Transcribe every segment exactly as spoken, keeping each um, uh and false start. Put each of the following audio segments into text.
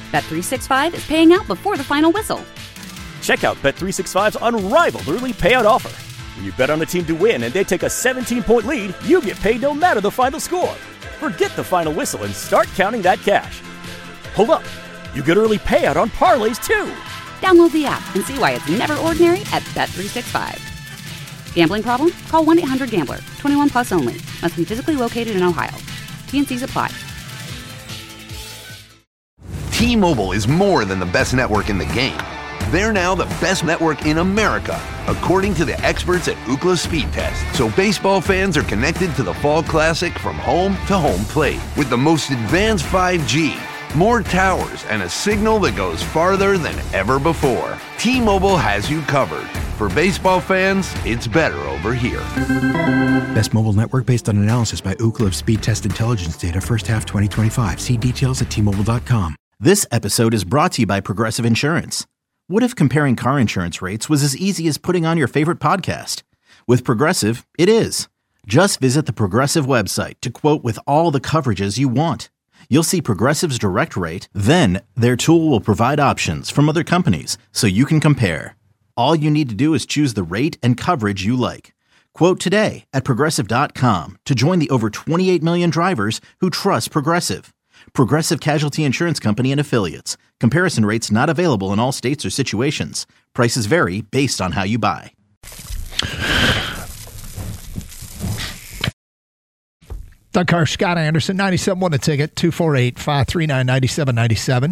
Bet three sixty-five is paying out before the final whistle. Check out Bet three sixty-five's unrivaled early payout offer. When you bet on a team to win and they take a seventeen-point lead, you get paid no matter the final score. Forget the final whistle and start counting that cash. Hold up. You get early payout on parlays, too. Download the app and see why it's never ordinary at Bet three sixty-five. Gambling problem? Call one eight hundred gambler. twenty-one plus only. Must be physically located in Ohio. T N Cs apply. T-Mobile is more than the best network in the game. They're now the best network in America, according to the experts at Ookla Speed Test. So baseball fans are connected to the Fall Classic from home to home plate with the most advanced five G, more towers, and a signal that goes farther than ever before. T-Mobile has you covered. For baseball fans, it's better over here. Best mobile network based on analysis by Ookla of Speed Test Intelligence data first half twenty twenty-five. See details at T Mobile dot com. This episode is brought to you by Progressive Insurance. What if comparing car insurance rates was as easy as putting on your favorite podcast? With Progressive, it is. Just visit the Progressive website to quote with all the coverages you want. You'll see Progressive's direct rate, then their tool will provide options from other companies so you can compare. All you need to do is choose the rate and coverage you like. Quote today at Progressive dot com to join the over twenty-eight million drivers who trust Progressive. Progressive Casualty Insurance Company and Affiliates. Comparison rates not available in all states or situations. Prices vary based on how you buy. Doug Carr, Scott Anderson, ninety-seven one The Ticket, two four eight, five three nine, nine seven nine seven.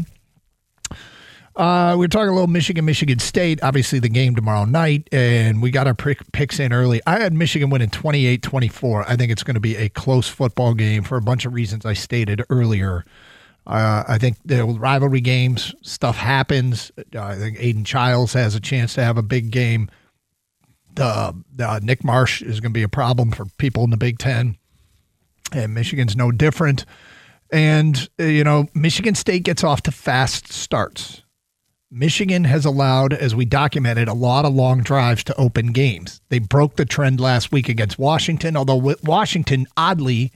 Uh, we're talking a little Michigan, Michigan State. Obviously, the game tomorrow night, and we got our picks in early. I had Michigan winning twenty-eight twenty-four. I think it's going to be a close football game for a bunch of reasons I stated earlier. Uh, I think the rivalry games, stuff happens. Uh, I think Aiden Childs has a chance to have a big game. Uh, uh, Nick Marsh is going to be a problem for people in the Big Ten, and Michigan's no different. And, uh, you know, Michigan State gets off to fast starts. Michigan has allowed, as we documented, a lot of long drives to open games. They broke the trend last week against Washington, although Washington, oddly,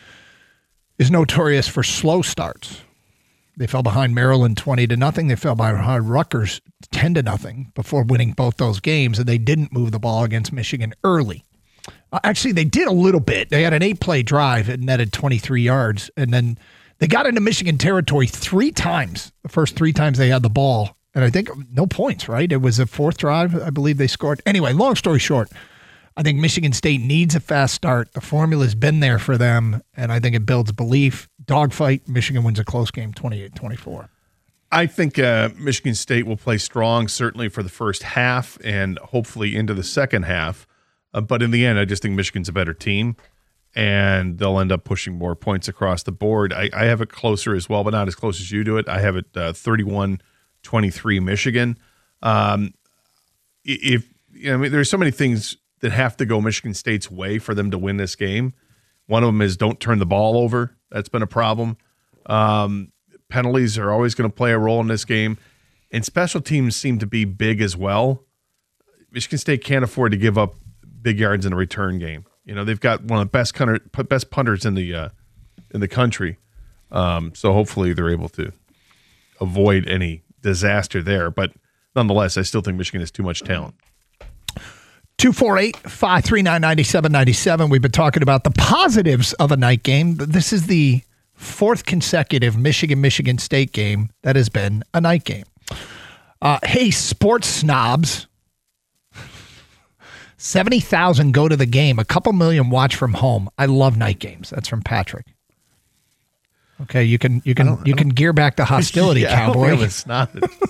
is notorious for slow starts. They fell behind Maryland twenty to nothing. They fell behind Rutgers ten to nothing before winning both those games, and they didn't move the ball against Michigan early. Uh, actually, they did a little bit. They had an eight-play drive and netted twenty-three yards, and then they got into Michigan territory three times, the first three times they had the ball. And I think no points, right? It was a fourth drive, I believe they scored. Anyway, long story short, I think Michigan State needs a fast start. The formula's been there for them, and I think it builds belief. Dogfight, Michigan wins a close game, twenty-eight twenty-four. I think uh, Michigan State will play strong, certainly for the first half and hopefully into the second half. Uh, but in the end, I just think Michigan's a better team, and they'll end up pushing more points across the board. I, I have it closer as well, but not as close as you do it. I have it uh, thirty-one twenty-three Michigan. Um, if you know, I mean, there's so many things that have to go Michigan State's way for them to win this game. One of them is don't turn the ball over. That's been a problem. Um, penalties are always going to play a role in this game, and special teams seem to be big as well. Michigan State can't afford to give up big yards in a return game. You know, they've got one of the best punter, best punters in the uh, in the country. Um, so hopefully they're able to avoid any disaster there. But nonetheless, I still think Michigan has too much talent. two four eight, five three nine, nine seven nine seven. We've been talking about the positives of a night game. This is the fourth consecutive Michigan-Michigan State game that has been a night game. Uh, hey, sports snobs. seventy thousand go to the game. A couple million watch from home. I love night games. That's from Patrick. Okay, you can you can you can gear back the hostility, yeah, cowboy. I, it's not.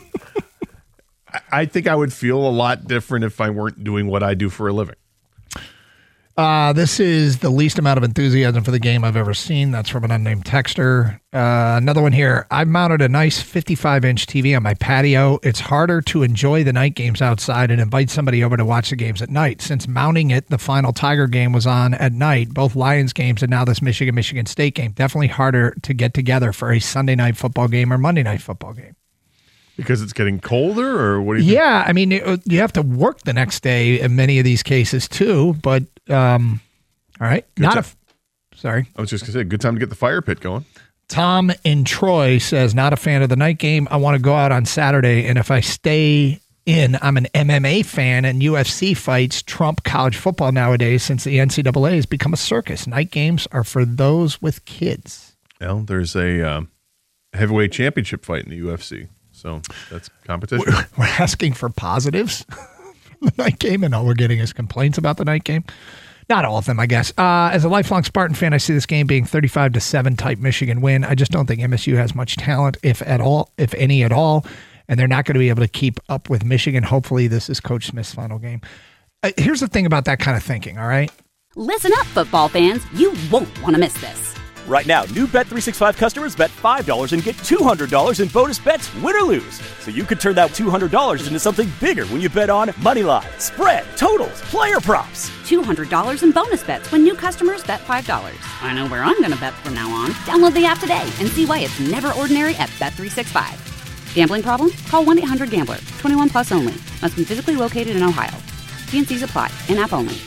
I think I would feel a lot different if I weren't doing what I do for a living. Uh, this is the least amount of enthusiasm for the game I've ever seen. That's from an unnamed texter. Uh, another one here. I've mounted a nice fifty-five inch T V on my patio. It's harder to enjoy the night games outside and invite somebody over to watch the games at night. Since mounting it, the final Tiger game was on at night, both Lions games and now this Michigan-Michigan State game. Definitely harder to get together for a Sunday night football game or Monday night football game. Because it's getting colder, or what do you think? Yeah, I mean, it, you have to work the next day in many of these cases too, but um, all right. Good Not time. a, f- sorry. I was just going to say, good time to get the fire pit going. Tom in Troy says, not a fan of the night game. I want to go out on Saturday, and if I stay in, I'm an M M A fan, and U F C fights trump college football nowadays since the N C double A has become a circus. Night games are for those with kids. Well, there's a um, heavyweight championship fight in the U F C, so that's competition. We're, we're asking for positives from the night game, and all we're getting is complaints about the night game. Not all of them, I guess. Uh, as a lifelong Spartan fan, I see this game being thirty-five to seven type Michigan win. I just don't think M S U has much talent, if at all, if any at all, and they're not going to be able to keep up with Michigan. Hopefully, this is Coach Smith's final game. Uh, here's the thing about that kind of thinking, all right? Listen up, football fans. You won't want to miss this. Right now, new Bet three sixty-five customers bet five dollars and get two hundred dollars in bonus bets, win or lose. So you could turn that two hundred dollars into something bigger when you bet on money line, spread, totals, player props. two hundred dollars in bonus bets when new customers bet five dollars. I know where I'm going to bet from now on. Download the app today and see why it's never ordinary at Bet three sixty-five. Gambling problem? Call one eight hundred gambler. twenty-one plus only. Must be physically located in Ohio. T N Cs apply. In-app only.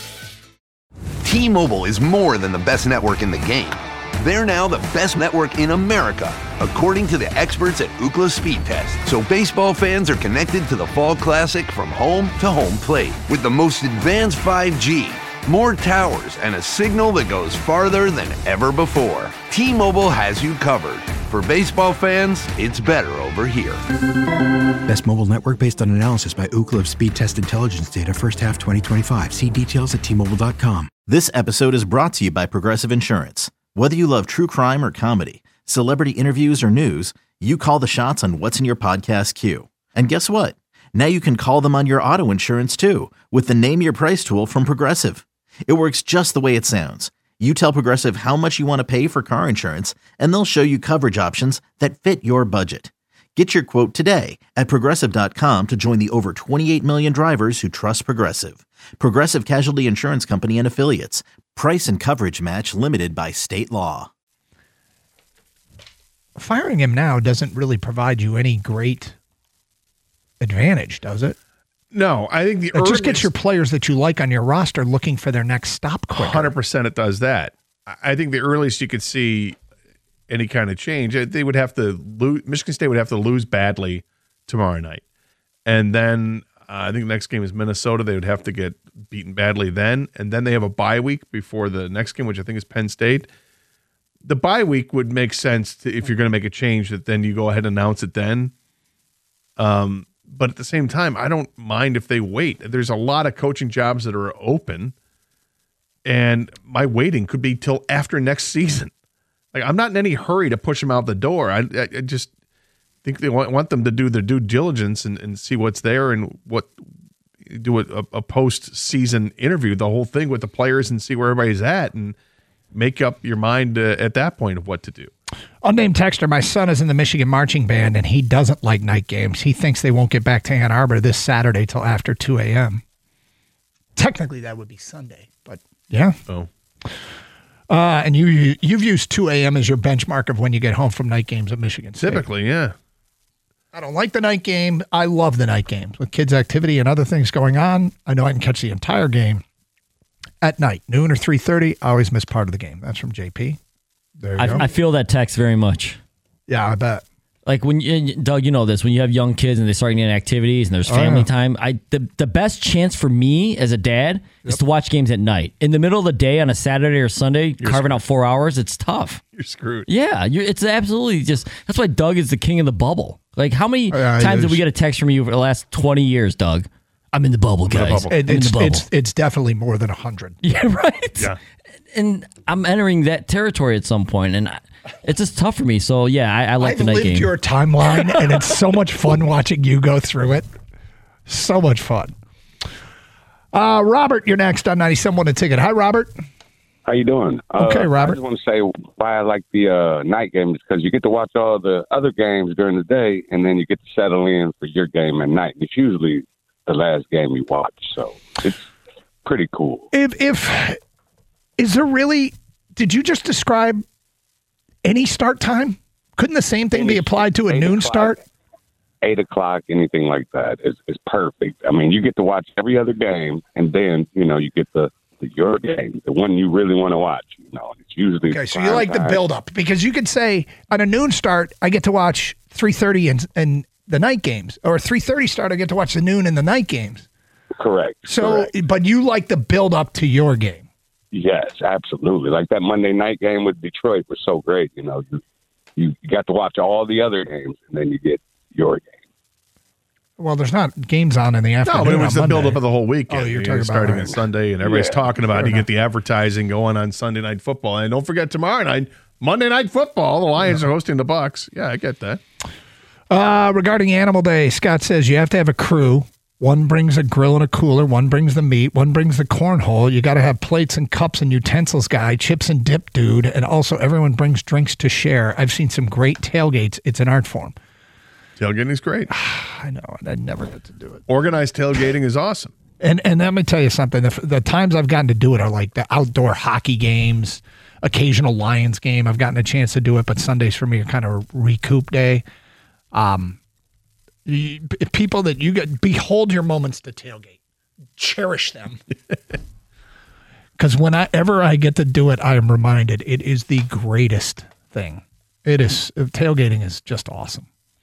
T-Mobile is more than the best network in the game. They're now the best network in America, according to the experts at Ookla Speed Test. So baseball fans are connected to the Fall Classic from home to home plate with the most advanced five G, more towers, and a signal that goes farther than ever before. T-Mobile has you covered. For baseball fans, it's better over here. Best mobile network based on analysis by Ookla Speed Test Intelligence data first half twenty twenty-five. See details at T Mobile dot com. This episode is brought to you by Progressive Insurance. Whether you love true crime or comedy, celebrity interviews or news, you call the shots on what's in your podcast queue. And guess what? Now you can call them on your auto insurance too with the Name Your Price tool from Progressive. It works just the way it sounds. You tell Progressive how much you want to pay for car insurance, and they'll show you coverage options that fit your budget. Get your quote today at Progressive dot com to join the over twenty-eight million drivers who trust Progressive. Progressive Casualty Insurance Company and Affiliates. Price and coverage match limited by state law. Firing him now doesn't really provide you any great advantage, does it? No, I think the it just gets your players that you like on your roster looking for their next stop quicker. one hundred percent it does that. I think the earliest you could see any kind of change, they would have to lose. Michigan State would have to lose badly tomorrow night. And then uh, I think the next game is Minnesota. They would have to get beaten badly then. And then they have a bye week before the next game, which I think is Penn State. The bye week would make sense to, if you're going to make a change, that then you go ahead and announce it then. Um, but at the same time, I don't mind if they wait. There's a lot of coaching jobs that are open, and my waiting could be till after next season. Like, I'm not in any hurry to push them out the door. I, I, I just think they want, want them to do their due diligence and, and see what's there and what do a, a post-season interview, the whole thing with the players, and see where everybody's at and make up your mind uh, at that point of what to do. Unnamed texter, my son is in the Michigan marching band, and he doesn't like night games. He thinks they won't get back to Ann Arbor this Saturday till after two a.m. Technically, that would be Sunday, but yeah. Oh. Uh, and you, you've used two a.m. as your benchmark of when you get home from night games at Michigan State. Typically, yeah. I don't like the night game. I love the night games. With kids' activity and other things going on, I know I can catch the entire game at night, noon or three thirty. I always miss part of the game. That's from J P. There you I, go. I feel that text very much. Yeah, I bet. Like when you, Doug, you know this, when you have young kids and they start getting activities and there's family oh, yeah. time, I the, the best chance for me as a dad yep. is to watch games at night. In the middle of the day on a Saturday or Sunday, you're carving screwed. out four hours, it's tough. You're screwed. Yeah, you're, it's absolutely just, that's why Doug is the king of the bubble. Like how many yeah, times did we get a text from you for the last twenty years, Doug? I'm in the bubble, I'm guys. The bubble. It, I'm it's, in the bubble. It's, it's definitely more than one hundred. Yeah, right? Yeah. And I'm entering that territory at some point, and I, it's just tough for me. So, yeah, I, I like I've the night lived game. your timeline, and it's so much fun watching you go through it. So much fun. Uh, Robert, you're next on ninety-seven point one The Ticket. Hi, Robert. How you doing? Okay, uh, Robert. I just want to say why I like the uh, night games, because you get to watch all the other games during the day, and then you get to settle in for your game at night. It's usually the last game you watch, so it's pretty cool. If if is there really? Did you just describe any start time? Couldn't the same thing Any, be applied to a noon o'clock, start? Eight o'clock, anything like that is is perfect. I mean, you get to watch every other game, and then you know you get the the, your game, the one you really want to watch. You know, it's usually okay. So you like time. the build up because you could say on a noon start, I get to watch three thirty and and the night games, or three thirty start, I get to watch the noon and the night games. Correct. So, correct. But you like the build up to your game. Yes, absolutely. Like that Monday night game with Detroit was so great. You know, you you got to watch all the other games, and then you get your game. Well, there's not games on in the afternoon. No, but it was the Monday. build up of the whole weekend. Oh, you're you talking know, starting about on Sunday, and everybody's yeah, talking about it. You enough. get the advertising going on Sunday Night Football, and don't forget tomorrow night, Monday Night Football. The Lions yeah. are hosting the Bucks. Yeah, I get that. Uh, regarding Animal Day, Scott says you have to have a crew. One brings a grill and a cooler. One brings the meat. One brings the cornhole. You got to have plates and cups and utensils guy, chips and dip dude, and also everyone brings drinks to share. I've seen some great tailgates. It's an art form. Tailgating is great. I know, and I never get to do it. Organized tailgating is awesome. And and let me tell you something. The, the times I've gotten to do it are like the outdoor hockey games, occasional Lions game. I've gotten a chance to do it, but Sundays for me are kind of recoup day. Um, you, people that you get, behold your moments to tailgate. Cherish them. Because whenever I get to do it, I am reminded it is the greatest thing. It is. Tailgating is just awesome.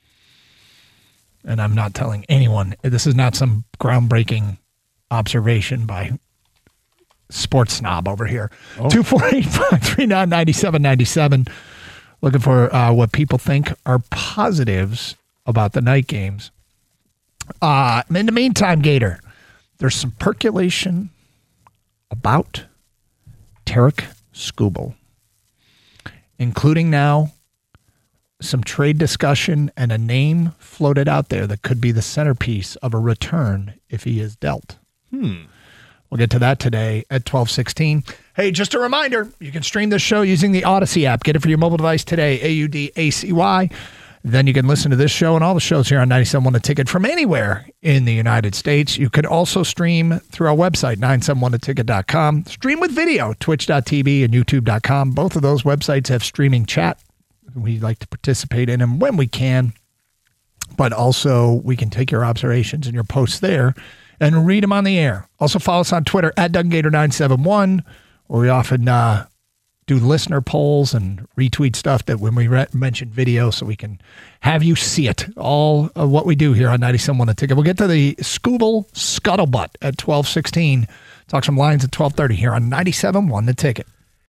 And I'm not telling anyone. This is not some groundbreaking observation by sports snob over here. Oh. two four eight, five three nine, nine seven nine seven. Looking for uh, what people think are positives about the night games. Uh, in the meantime, Gator, there's some percolation about Tarik Skubal, including now some trade discussion and a name floated out there that could be the centerpiece of a return if he is dealt. Hmm. We'll get to that today at twelve sixteen. Hey, just a reminder, you can stream this show using the Odyssey app. Get it for your mobile device today, A U D A C Y. Then you can listen to this show and all the shows here on ninety-seven point one The Ticket from anywhere in the United States. You can also stream through our website, nine seven one the ticket dot com. Stream with video, twitch dot t v and youtube dot com. Both of those websites have streaming chat. We like to participate in them when we can, but also we can take your observations and your posts there and read them on the air. Also follow us on Twitter at Doug Gator nine seven one, where we often uh, do listener polls and retweet stuff that when we re- mention video so we can have you see it. All of what we do here on ninety-seven point one The Ticket. We'll get to the Skubal scuttlebutt at twelve sixteen. Talk some lines at twelve thirty here on ninety-seven point one The Ticket.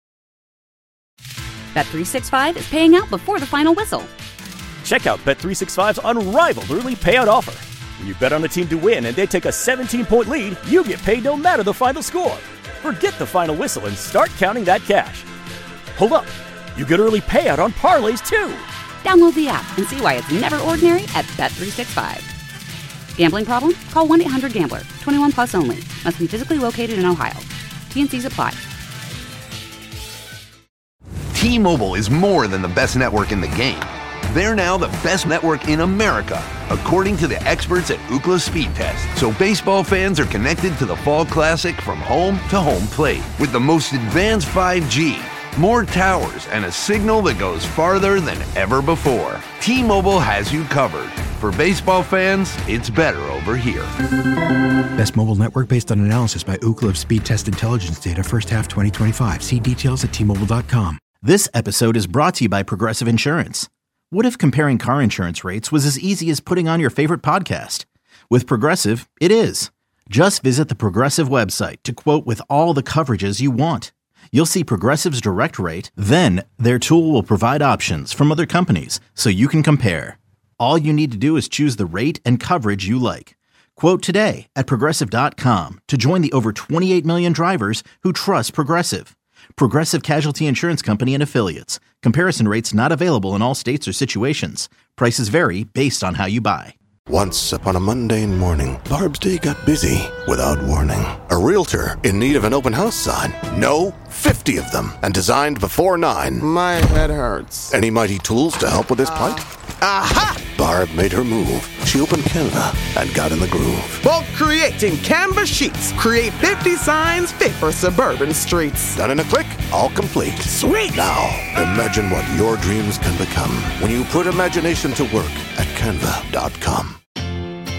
Bet three sixty-five is paying out before the final whistle. Check out Bet three sixty-five's unrivaled early payout offer. When you bet on a team to win and they take a seventeen-point lead, you get paid no matter the final score. Forget the final whistle and start counting that cash. Hold up. You get early payout on parlays, too. Download the app and see why it's never ordinary at Bet three sixty-five. Gambling problem? Call one eight hundred gambler. twenty-one plus only. Must be physically located in Ohio. T N Cs apply. T-Mobile is more than the best network in the game. They're now the best network in America, according to the experts at Ookla Speed Test. So baseball fans are connected to the Fall Classic from home to home plate with the most advanced five G, more towers, and a signal that goes farther than ever before. T-Mobile has you covered. For baseball fans, it's better over here. Best mobile network based on analysis by Ookla of Speed Test Intelligence data first half twenty twenty-five. See details at T Mobile dot com. This episode is brought to you by Progressive Insurance. What if comparing car insurance rates was as easy as putting on your favorite podcast? With Progressive, it is. Just visit the Progressive website to quote with all the coverages you want. You'll see Progressive's direct rate, then their tool will provide options from other companies so you can compare. All you need to do is choose the rate and coverage you like. Quote today at Progressive dot com to join the over twenty-eight million drivers who trust Progressive. Progressive Casualty Insurance Company and Affiliates. Comparison rates not available in all states or situations. Prices vary based on how you buy. Once upon a mundane morning, Barb's day got busy without warning. A realtor in need of an open house sign. No, fifty of them, and designed before nine. My head hurts. Any mighty tools to help with this plight? Aha! Barb made her move. She opened Canva and got in the groove. Bulk creating Canva sheets. Create fifty signs fit for suburban streets. Done in a click, all complete. Sweet! Now, imagine what your dreams can become when you put imagination to work at Canva dot com.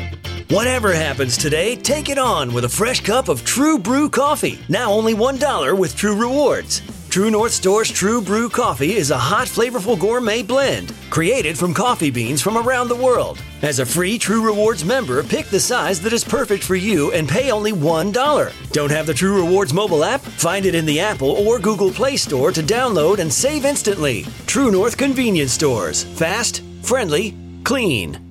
Whatever happens today, take it on with a fresh cup of True Brew coffee. Now only one dollar with True Rewards. True North Store's True Brew coffee is a hot, flavorful gourmet blend created from coffee beans from around the world. As a free True Rewards member, pick the size that is perfect for you and pay only one dollar. Don't have the True Rewards mobile app? Find it in the Apple or Google Play Store to download and save instantly. True North Convenience Stores. Fast, friendly, clean.